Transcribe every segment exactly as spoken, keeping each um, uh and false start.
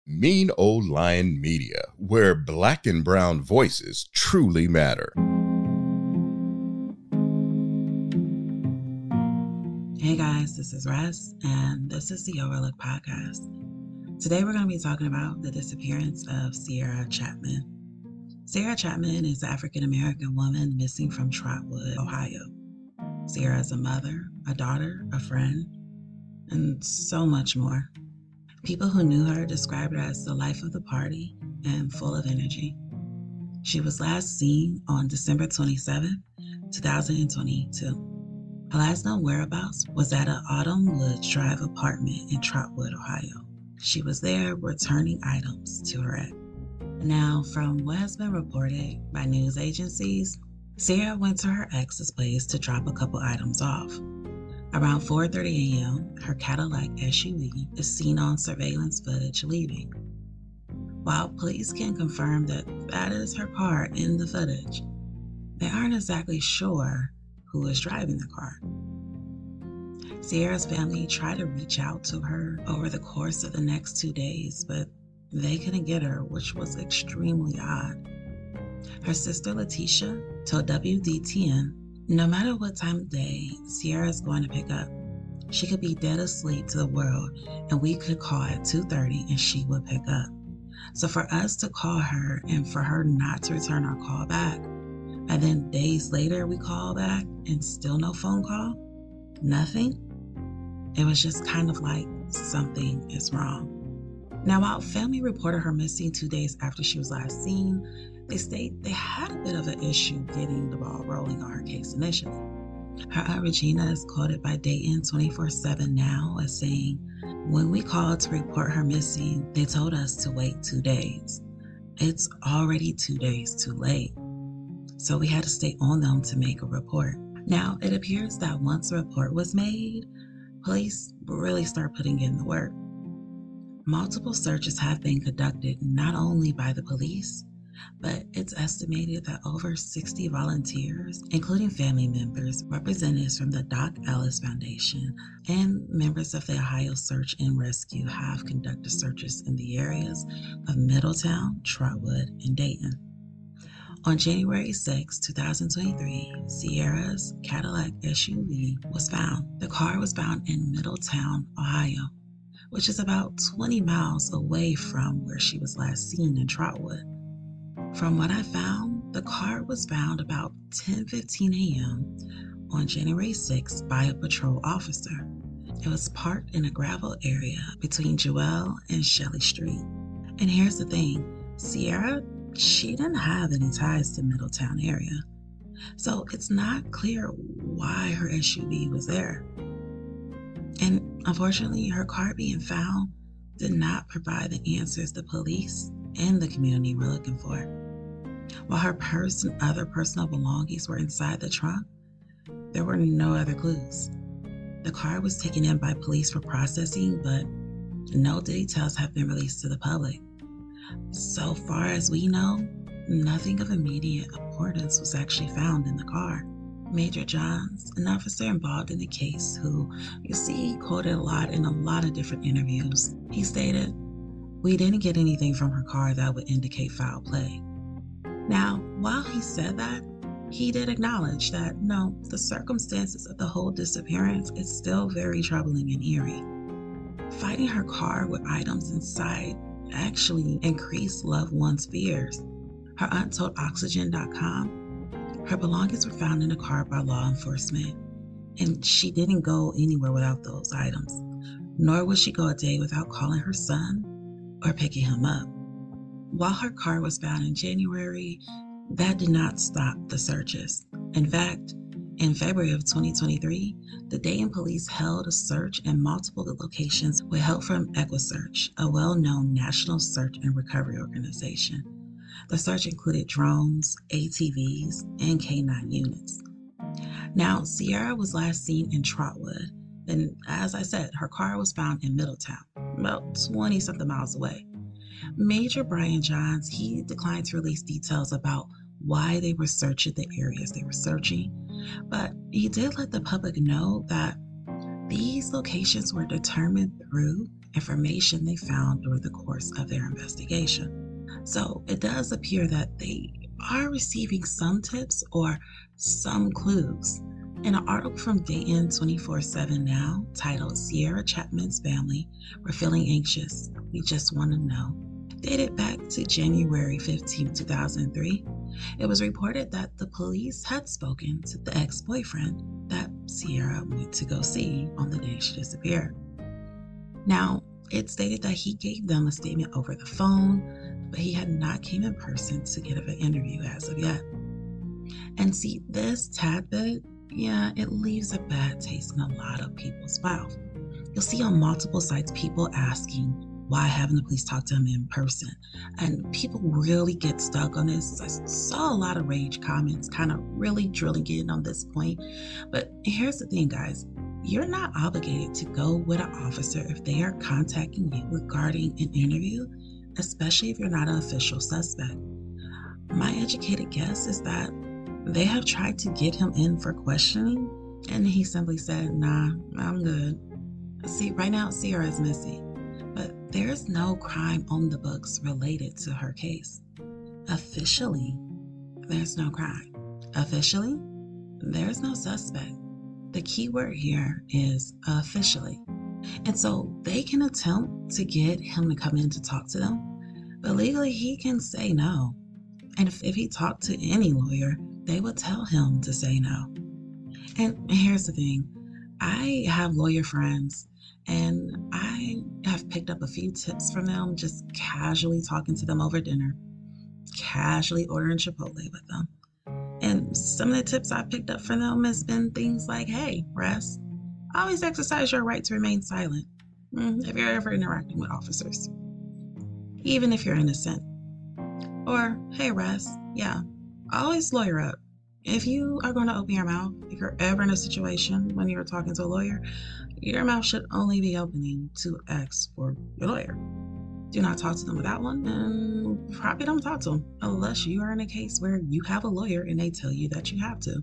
Mean Old Lion Media, where black and brown voices truly matter. Hey guys, this is Russ, and this is the Overlook Podcast. Today we're going to be talking about the disappearance of Sierra Chapman. Sierra Chapman is an African-American woman missing from Trotwood, Ohio. Sierra is a mother, a daughter, a friend, and so much more. People who knew her described her as the life of the party and full of energy. She was last seen on December twenty-seventh, twenty twenty-two. Her last known whereabouts was at an Autumn Woods Drive apartment in Trotwood, Ohio. She was there returning items to her ex. Now, from what has been reported by news agencies, Sierra went to her ex's place to drop a couple items off. Around four thirty a.m., her Cadillac S U V is seen on surveillance footage leaving. While police can confirm that that is her car in the footage, they aren't exactly sure who is driving the car. Sierra's family tried to reach out to her over the course of the next two days, but they couldn't get her, which was extremely odd. Her sister Letitia told W D T N, no matter what time of day Sierra is going to pick up, she could be dead asleep to the world and we could call at two thirty and she would pick up. So for us to call her and for her not to return our call back, and then days later we call back and still no phone call, nothing, it was just kind of like something is wrong. Now, while family reported her missing two days after she was last seen, they state they had a bit of an issue getting the ball rolling on her case initially. Her aunt Regina is quoted by Dayton twenty-four seven Now as saying, when we called to report her missing, they told us to wait two days. It's already two days too late. So we had to stay on them to make a report. Now, it appears that once a report was made, police really start putting in the work. Multiple searches have been conducted not only by the police, but it's estimated that over sixty volunteers, including family members, representatives from the Doc Ellis Foundation, and members of the Ohio Search and Rescue have conducted searches in the areas of Middletown, Trotwood, and Dayton. On January sixth, twenty twenty-three, Sierra's Cadillac S U V was found. The car was found in Middletown, Ohio, which is about twenty miles away from where she was last seen in Trotwood. From what I found, the car was found about ten fifteen a.m. on January sixth by a patrol officer. It was parked in a gravel area between Jewell and Shelley Street. And here's the thing, Sierra, she didn't have any ties to Middletown area. So it's not clear why her S U V was there. And unfortunately, her car being found did not provide the answers the police and the community were looking for. While her purse and other personal belongings were inside the trunk, there were no other clues. The car was taken in by police for processing, but no details have been released to the public. So far as we know, nothing of immediate importance was actually found in the car. Major Johns, an officer involved in the case who you see quoted a lot in a lot of different interviews, he stated, "We didn't get anything from her car that would indicate foul play." Now, while he said that, he did acknowledge that no, the circumstances of the whole disappearance is still very troubling and eerie. Finding her car with items inside actually increased loved ones' fears. Her aunt told Oxygen dot com, her belongings were found in a car by law enforcement, and she didn't go anywhere without those items, nor would she go a day without calling her son or picking him up. While her car was found in January, that did not stop the searches. In fact, in February of twenty twenty-three, the Dayton police held a search in multiple locations with help from EquiSearch, a well-known national search and recovery organization. The search included drones, A T Vs, and K nine units. Now, Sierra was last seen in Trotwood, and as I said, her car was found in Middletown, about twenty-something miles away. Major Brian Johns, he declined to release details about why they were searching the areas they were searching, but he did let the public know that these locations were determined through information they found during the course of their investigation. So it does appear that they are receiving some tips or some clues. In an article from Dayton twenty-four seven Now titled Sierra Chapman's Family, We're Feeling Anxious, We Just Want to Know, dated back to January fifteenth, two thousand three, it was reported that the police had spoken to the ex-boyfriend that Sierra went to go see on the day she disappeared. Now, it stated that he gave them a statement over the phone, but he had not came in person to get an interview as of yet. And see, this tad bit, yeah, it leaves a bad taste in a lot of people's mouth. You'll see on multiple sites people asking, why haven't the police talked to him in person? And people really get stuck on this. I saw a lot of rage comments kind of really drilling in on this point. But here's the thing, guys. You're not obligated to go with an officer if they are contacting you regarding an interview, especially if you're not an official suspect. My educated guess is that they have tried to get him in for questioning, and he simply said, nah, I'm good. See, right now, Sierra is missing. But there's no crime on the books related to her case. Officially, there's no crime. Officially, there's no suspect. The key word here is officially. And so they can attempt to get him to come in to talk to them, but legally he can say no. And if, if he talked to any lawyer, they would tell him to say no. And here's the thing. I have lawyer friends, and I have picked up a few tips from them, just casually talking to them over dinner, casually ordering Chipotle with them. And some of the tips I picked up from them has been things like, hey, Russ, always exercise your right to remain silent if you're ever interacting with officers, even if you're innocent. Or, hey, Russ, yeah, always lawyer up. If you are going to open your mouth, if you're ever in a situation when you're talking to a lawyer, your mouth should only be opening to ask for your lawyer. Do not talk to them without one, and probably don't talk to them unless you are in a case where you have a lawyer and they tell you that you have to.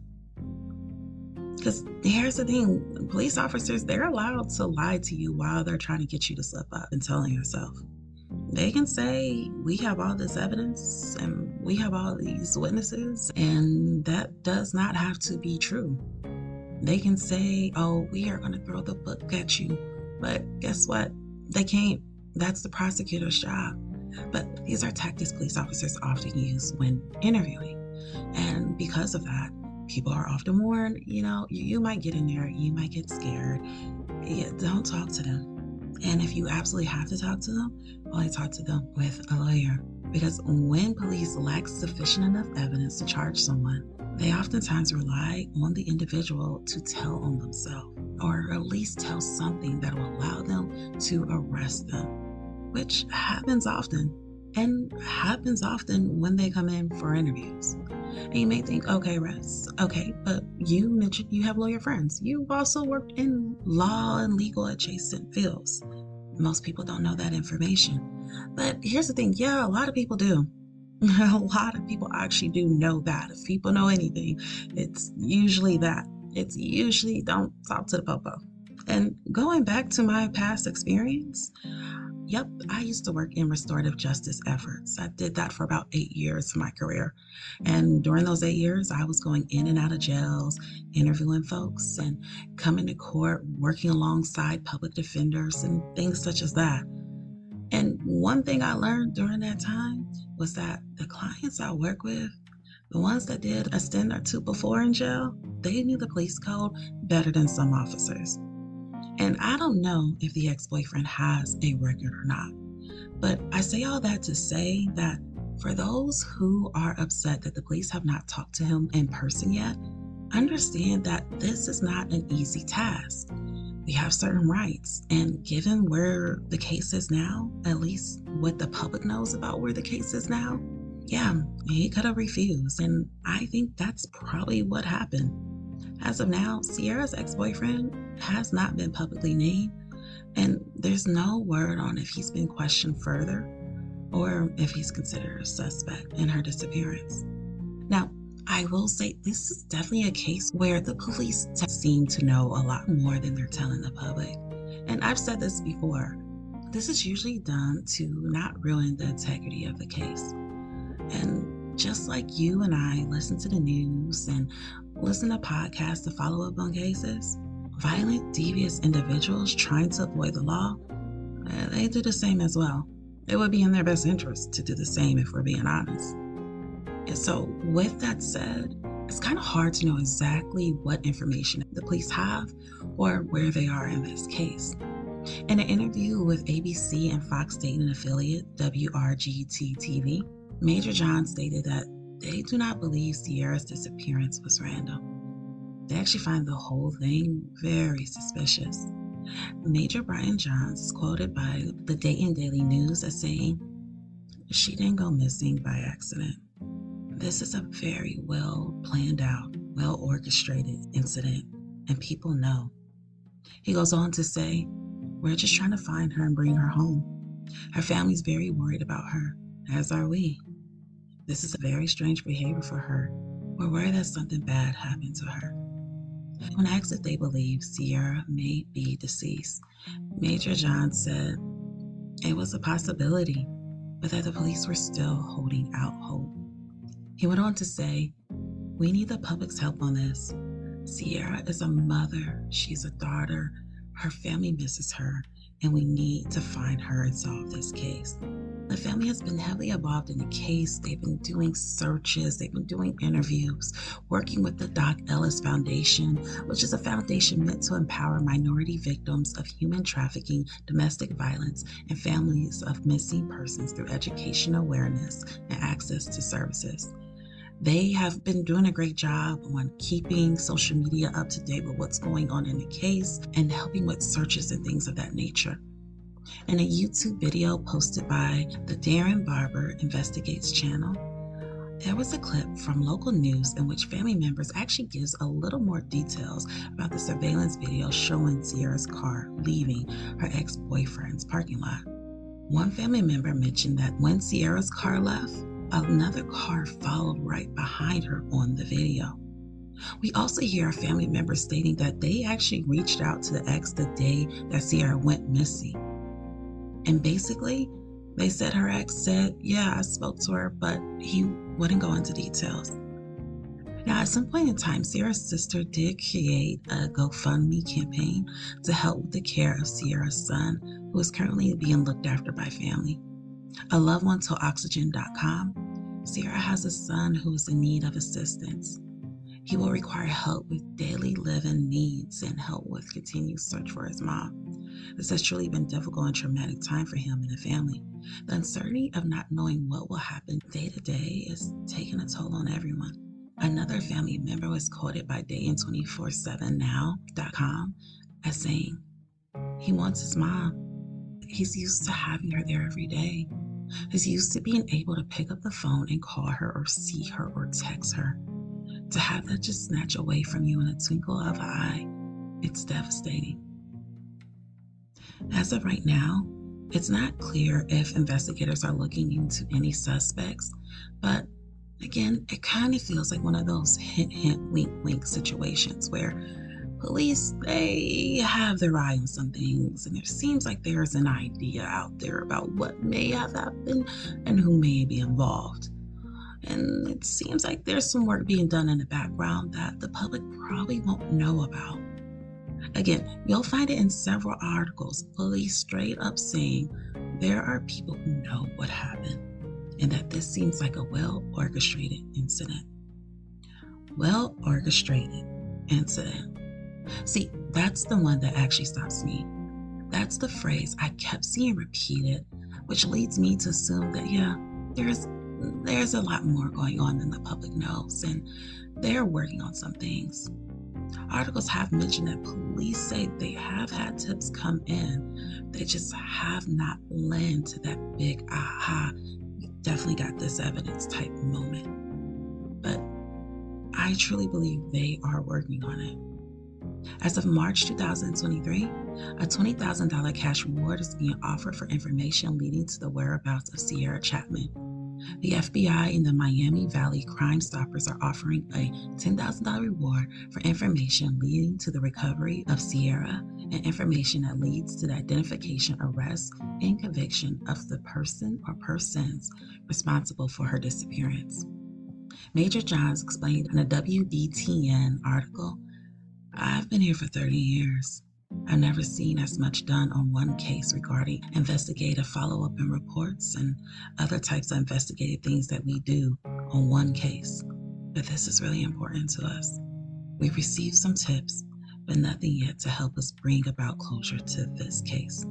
Because here's the thing, police officers, they're allowed to lie to you while they're trying to get you to slip up and telling yourself. They can say, we have all this evidence and we have all these witnesses, and that does not have to be true. They can say, oh, we are going to throw the book at you. But guess what? They can't. That's the prosecutor's job. But these are tactics police officers often use when interviewing. And because of that, people are often warned, you know, you, you might get in there, you might get scared. Yeah, don't talk to them. And if you absolutely have to talk to them, only talk to them with a lawyer. Because when police lack sufficient enough evidence to charge someone, they oftentimes rely on the individual to tell on themselves, or at least tell something that will allow them to arrest them, which happens often, and happens often when they come in for interviews. And you may think, okay, Russ, okay, but you mentioned you have lawyer friends. You've also worked in law and legal adjacent fields. Most people don't know that information. But here's the thing, yeah, a lot of people do. A lot of people actually do know that. If people know anything, it's usually that. It's usually don't talk to the popo. And going back to my past experience, yep, I used to work in restorative justice efforts. I did that for about eight years of my career. And during those eight years, I was going in and out of jails, interviewing folks and coming to court, working alongside public defenders and things such as that. And one thing I learned during that time was that the clients I work with, the ones that did a stint or two before in jail, they knew the police code better than some officers. And I don't know if the ex-boyfriend has a record or not, but I say all that to say that for those who are upset that the police have not talked to him in person yet, understand that this is not an easy task. We have certain rights, and given where the case is now, at least what the public knows about where the case is now, yeah, he could have refused, and I think that's probably what happened. As of now, Sierra's ex-boyfriend has not been publicly named, and there's no word on if he's been questioned further or if he's considered a suspect in her disappearance. Now, I will say this is definitely a case where the police seem to know a lot more than they're telling the public. And I've said this before. This is usually done to not ruin the integrity of the case. And just like you and I listen to the news and listen to podcasts to follow up on cases, violent, devious individuals trying to avoid the law, they do the same as well. It would be in their best interest to do the same if we're being honest. And so with that said, it's kind of hard to know exactly what information the police have or where they are in this case. In an interview with A B C and Fox Dayton affiliate W R G T T V, Major John stated that they do not believe Ciara's disappearance was random. They actually find the whole thing very suspicious. Major Brian Johns is quoted by the Dayton Daily News as saying, "She didn't go missing by accident. This is a very well planned out, well orchestrated incident, and people know." He goes on to say, "We're just trying to find her and bring her home. Her family's very worried about her, as are we. This is a very strange behavior for her. We're worried that something bad happened to her." When asked if they believe Ciara may be deceased, Major John said it was a possibility, but that the police were still holding out hope. He went on to say, "We need the public's help on this. Ciara is a mother, she's a daughter, her family misses her, and we need to find her and solve this case." The family has been heavily involved in the case. They've been doing searches, they've been doing interviews, working with the Doc Ellis Foundation, which is a foundation meant to empower minority victims of human trafficking, domestic violence, and families of missing persons through education awareness and access to services. They have been doing a great job on keeping social media up to date with what's going on in the case and helping with searches and things of that nature. In a YouTube video posted by the Darren Barber Investigates channel, there was a clip from local news in which family members actually gives a little more details about the surveillance video showing Ciara's car leaving her ex-boyfriend's parking lot. One family member mentioned that when Ciara's car left, another car followed right behind her on the video. We also hear a family member stating that they actually reached out to the ex the day that Ciara went missing. And basically, they said her ex said, "Yeah, I spoke to her," but he wouldn't go into details. Now, at some point in time, Ciara's sister did create a GoFundMe campaign to help with the care of Ciara's son, who is currently being looked after by family. A loved one told Oxygen dot com, "Ciara has a son who is in need of assistance. He will require help with daily living needs and help with continued search for his mom. This has truly been a difficult and traumatic time for him and the family. The uncertainty of not knowing what will happen day to day is taking a toll on everyone." Another family member was quoted by Dayton two four seven now dot com as saying, "He wants his mom. He's used to having her there every day. He's used to being able to pick up the phone and call her or see her or text her. To have that just snatch away from you in a twinkle of an eye, it's devastating." As of right now, it's not clear if investigators are looking into any suspects, but again, it kind of feels like one of those hint, hint, wink, wink situations where police, they have their eye on some things, and it seems like there's an idea out there about what may have happened and who may be involved. And it seems like there's some work being done in the background that the public probably won't know about. Again, you'll find it in several articles, police straight up saying there are people who know what happened and that this seems like a well-orchestrated incident. Well-orchestrated incident. See, that's the one that actually stops me. That's the phrase I kept seeing repeated, which leads me to assume that, yeah, there's there's a lot more going on than the public knows, and they're working on some things. Articles have mentioned that police say they have had tips come in. They just have not led to that big aha, you definitely got this evidence type moment. But I truly believe they are working on it. As of March two thousand twenty-three, a twenty thousand dollars cash reward is being offered for information leading to the whereabouts of Ciara Chapman. The F B I and the Miami Valley Crime Stoppers are offering a ten thousand dollars reward for information leading to the recovery of Ciara and information that leads to the identification, arrest, and conviction of the person or persons responsible for her disappearance. Major Johns explained in a W B T N article, "I've been here for thirty years. I've never seen as much done on one case regarding investigative follow-up and reports and other types of investigative things that we do on one case. But this is really important to us. We've received some tips, but nothing yet to help us bring about closure to this case.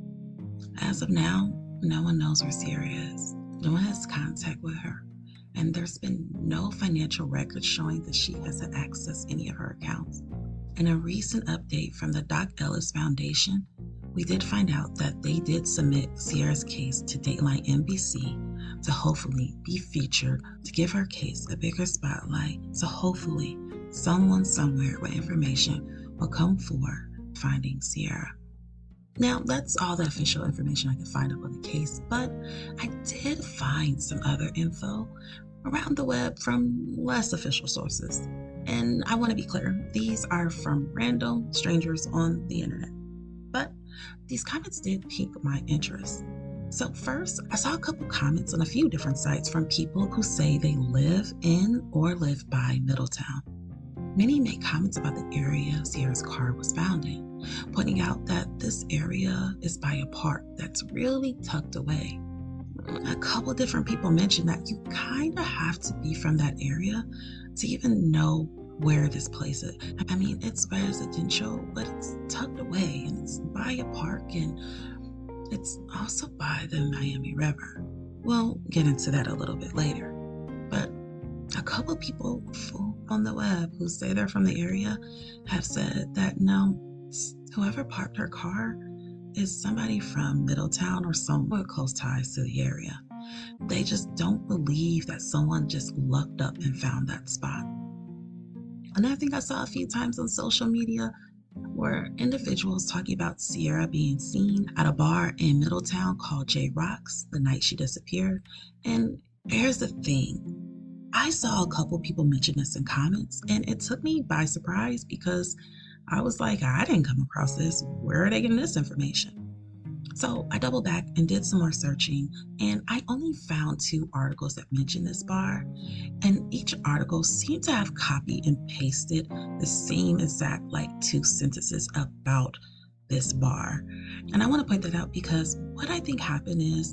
As of now, no one knows where Sierra is. No one has contact with her, and there's been no financial records showing that she has accessed any of her accounts. In a recent update from the Doc Ellis Foundation, we did find out that they did submit Sierra's case to Dateline N B C to hopefully be featured to give her case a bigger spotlight. So hopefully someone somewhere with information will come forward finding Sierra. Now, that's all the official information I could find up on the case, but I did find some other info around the web from less official sources. And I want to be clear, these are from random strangers on the internet. But these comments did pique my interest. So first, I saw a couple comments on a few different sites from people who say they live in or live by Middletown. Many make comments about the area Sierra's car was found in, pointing out that this area is by a park that's really tucked away. A couple different people mentioned that you kind of have to be from that area to even know where this place is. I mean, it's residential, but it's tucked away and it's by a park and it's also by the Miami River. We'll get into that a little bit later. But a couple people on the web who say they're from the area have said that no, whoever parked her car is somebody from Middletown or somewhere close ties to the area. They just don't believe that someone just lucked up and found that spot. Another thing I saw a few times on social media were individuals talking about Sierra being seen at a bar in Middletown called J Rocks the night she disappeared. And here's the thing. I saw a couple people mention this in comments, and it took me by surprise because I was like, I didn't come across this. Where are they getting this information? So I doubled back and did some more searching, and I only found two articles that mentioned this bar, and each article seemed to have copied and pasted the same exact like two sentences about this bar. And I want to point that out because what I think happened is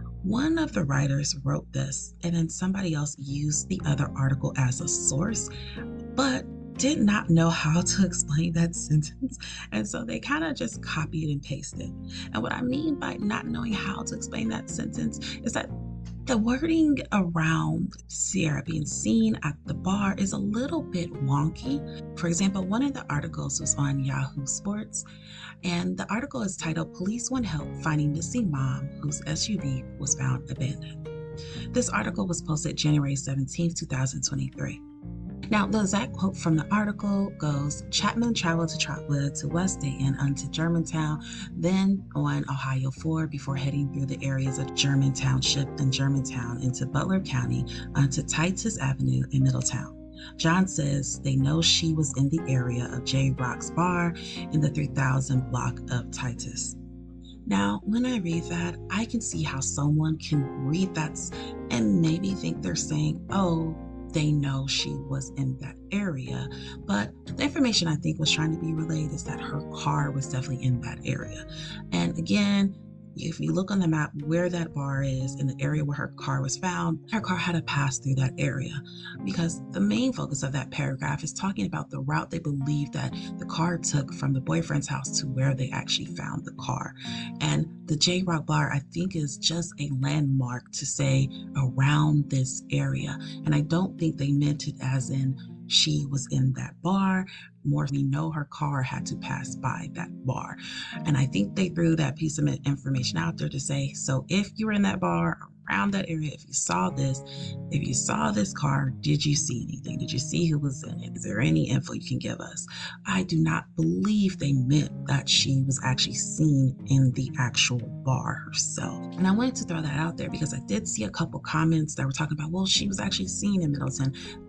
one of the writers wrote this, and then somebody else used the other article as a source, but did not know how to explain that sentence. And so they kind of just copied and pasted. And what I mean by not knowing how to explain that sentence is that the wording around Sierra being seen at the bar is a little bit wonky. For example, one of the articles was on Yahoo Sports, and the article is titled, "Police Want Help Finding Missing Mom Whose S U V Was Found Abandoned." This article was posted January seventeenth, twenty twenty-three. Now, the exact quote from the article goes, "Chapman traveled to Trotwood to West Dayton unto Germantown, then on Ohio four before heading through the areas of German Township and Germantown into Butler County onto Titus Avenue in Middletown. John says they know she was in the area of J Rock's bar in the three thousand block of Titus." Now, when I read that, I can see how someone can read that and maybe think they're saying, oh, they know she was in that area. But the information I think was trying to be relayed is that her car was definitely in that area. And again, if you look on the map where that bar is in the area where her car was found, her car had to pass through that area because the main focus of that paragraph is talking about the route they believe that the car took from the boyfriend's house to where they actually found the car. And the J Rock bar, I think, is just a landmark to say around this area. And I don't think they meant it as in she was in that bar. More, we know her car had to pass by that bar. And I think they threw that piece of information out there to say, so if you were in that bar around that area, if you saw this, if you saw this car, did you see anything? Did you see who was in it? Is there any info you can give us? I do not believe they meant that she was actually seen in the actual bar herself. And I wanted to throw that out there because I did see a couple comments that were talking about, well, she was actually seen in Middleton.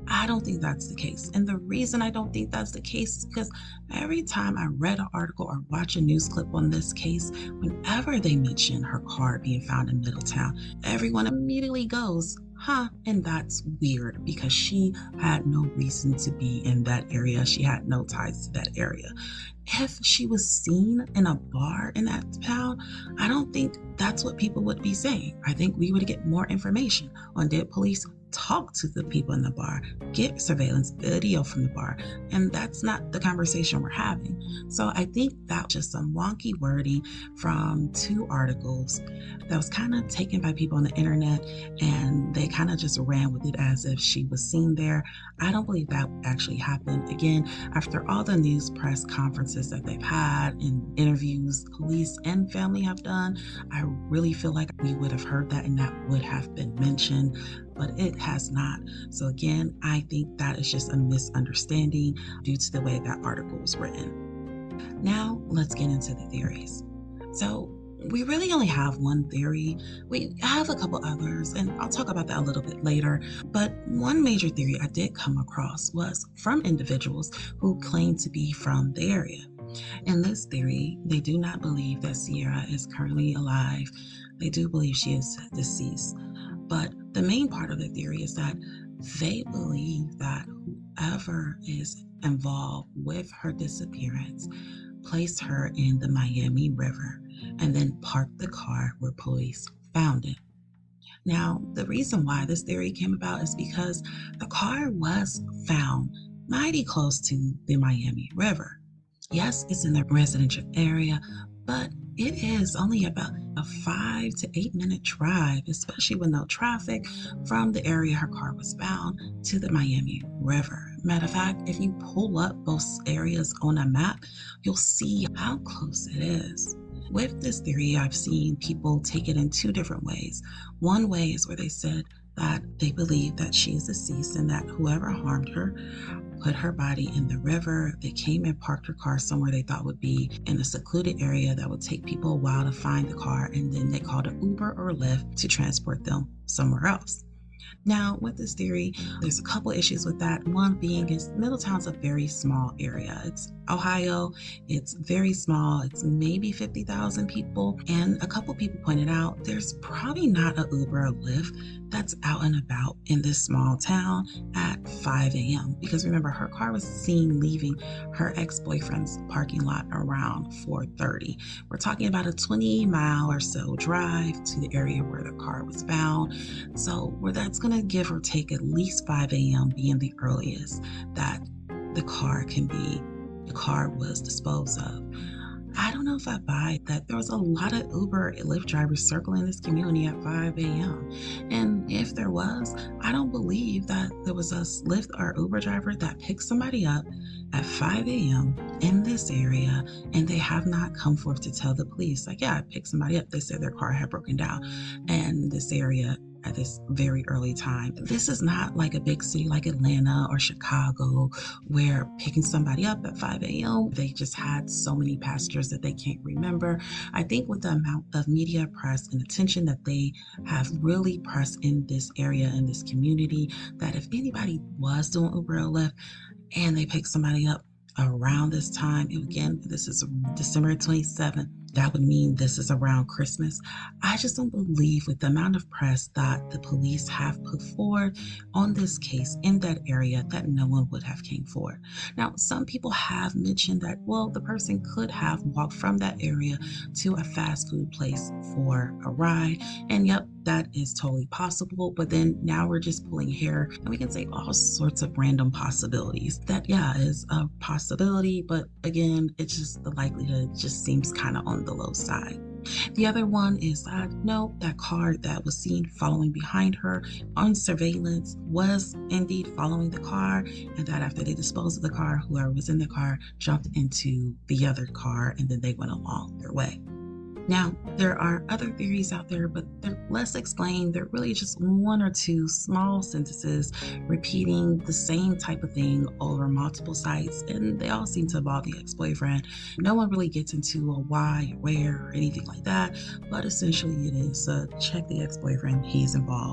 I don't think that's the case. And the reason I don't think that's the case is because every time I read an article or watch a news clip on this case, whenever they mention her car being found in Middletown, everyone immediately goes, huh, and that's weird because she had no reason to be in that area. She had no ties to that area. If she was seen in a bar in that town, I don't think that's what people would be saying. I think we would get more information on did police talk to the people in the bar, get surveillance video from the bar, and that's not the conversation we're having. So I think that was just some wonky wording from two articles that was kind of taken by people on the internet, and they kind of just ran with it as if she was seen there. I don't believe that actually happened. Again, after all the news press conferences that they've had and interviews police and family have done, I really feel like we would have heard that and that would have been mentioned, but it has not. So again, I think that is just a misunderstanding due to the way that article was written. Now, let's get into the theories. So we really only have one theory. We have a couple others, and I'll talk about that a little bit later. But one major theory I did come across was from individuals who claim to be from the area. In this theory, they do not believe that Sierra is currently alive. They do believe she is deceased. But the main part of the theory is that they believe that whoever is involved with her disappearance placed her in the Miami River and then parked the car where police found it. Now, the reason why this theory came about is because the car was found mighty close to the Miami River. Yes, it's in the residential area, but it is only about a five to eight minute drive, especially with no traffic, from the area her car was found to the Miami River. Matter of fact, if you pull up both areas on a map, you'll see how close it is. With this theory, I've seen people take it in two different ways. One way is where they said that they believe that she is deceased and that whoever harmed her put her body in the river. They came and parked her car somewhere they thought would be in a secluded area that would take people a while to find the car, and then they called an Uber or Lyft to transport them somewhere else. Now, with this theory, there's a couple issues with that. One being is Middletown's a very small area. It's Ohio. It's very small. It's maybe fifty thousand people. And a couple people pointed out there's probably not a Uber or Lyft that's out and about in this small town at five a.m. Because remember, her car was seen leaving her ex-boyfriend's parking lot around four thirty. We're talking about a twenty mile or so drive to the area where the car was found. So where that's going to give or take at least five a.m. being the earliest that the car can be, the car was disposed of. I don't know if I buy that. There was a lot of Uber and Lyft drivers circling this community at five a.m. And if there was, I don't believe that there was a Lyft or Uber driver that picked somebody up at five a.m. in this area and they have not come forth to tell the police, like, yeah, I picked somebody up. They said their car had broken down in this area at this very early time. This is not like a big city like Atlanta or Chicago where picking somebody up at five a.m. they just had so many passengers that they can't remember. I think with the amount of media press and attention that they have really pressed in this area, in this community, that if anybody was doing Uber or Lyft and they picked somebody up around this time, and again, this is December twenty-seventh, that would mean this is around Christmas. I just don't believe with the amount of press that the police have put forward on this case in that area that no one would have came forward. Now, some people have mentioned that, well, the person could have walked from that area to a fast food place for a ride. And yep, that is totally possible. But then now we're just pulling hair and we can say all sorts of random possibilities. That, yeah, is a possibility. But again, it's just the likelihood just seems kind of on the low side. The other one is that no, that car that was seen following behind her on surveillance was indeed following the car, and that after they disposed of the car, whoever was in the car jumped into the other car and then they went along their way. Now, there are other theories out there, but they're less explained. They're really just one or two small sentences repeating the same type of thing over multiple sites, and they all seem to involve the ex-boyfriend. No one really gets into a why, or where, or anything like that, but essentially it is uh, check the ex-boyfriend, he's involved.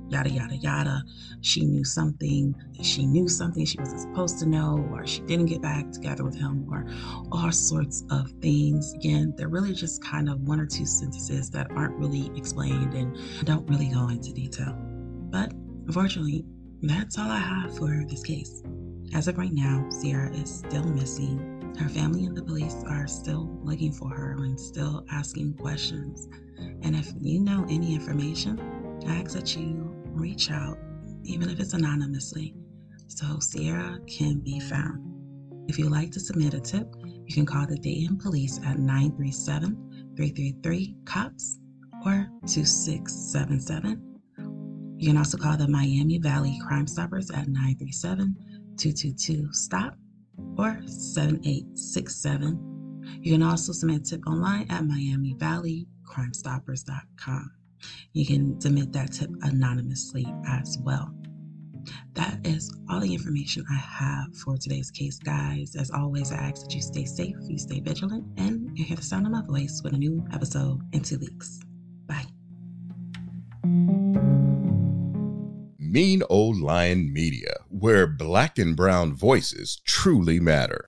yada, yada, yada. She knew something. She knew something she wasn't supposed to know, or she didn't get back together with him, or all sorts of things. Again, they're really just kind of one or two sentences that aren't really explained and don't really go into detail. But unfortunately, that's all I have for this case. As of right now, Ciara is still missing. Her family and the police are still looking for her and still asking questions. And if you know any information, I ask that you reach out, even if it's anonymously, so Ciara can be found. If you'd like to submit a tip, you can call the Dayton Police at nine three seven, three three three, COPS or two six seven seven. You can also call the Miami Valley Crime Stoppers at nine three seven, two two two, STOP or seven eight six seven. You can also submit a tip online at miami valley crime stoppers dot com. You can submit that tip anonymously as well. That is all the information I have for today's case, guys. As always, I ask that you stay safe, you stay vigilant, and you hear the sound of my voice with a new episode in two weeks. Bye. Mean Old Lion Media, where black and brown voices truly matter.